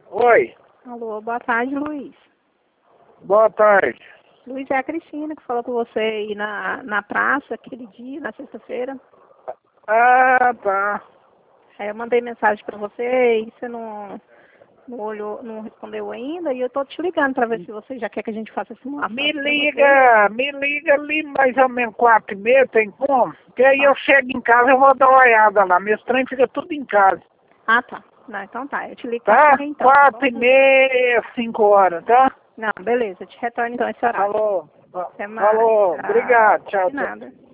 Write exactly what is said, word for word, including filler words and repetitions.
Oi, Alô, boa tarde, Luiz. boa tarde. Luiz, é a Cristina que falou com você aí na, na praça aquele dia, na sexta-feira. Ah, tá. Aí eu mandei mensagem pra você e você não, não olhou, não respondeu ainda. E eu tô te ligando pra ver se você já quer que a gente faça a simulação. Me aqui pra liga, me liga ali mais ou menos quatro e meia, tem como? Porque aí Tá. eu chego em casa, eu vou dar uma olhada lá. Meus trem fica tudo em casa, Ah, tá. Não, então tá. Eu te ligo tá? pra então. Tá Quatro e bom? meia, cinco horas, tá? Não, beleza. Eu te retorno então esse horário. Falou, Até mais. falou, Tchau. obrigado, tchau, De tchau. nada.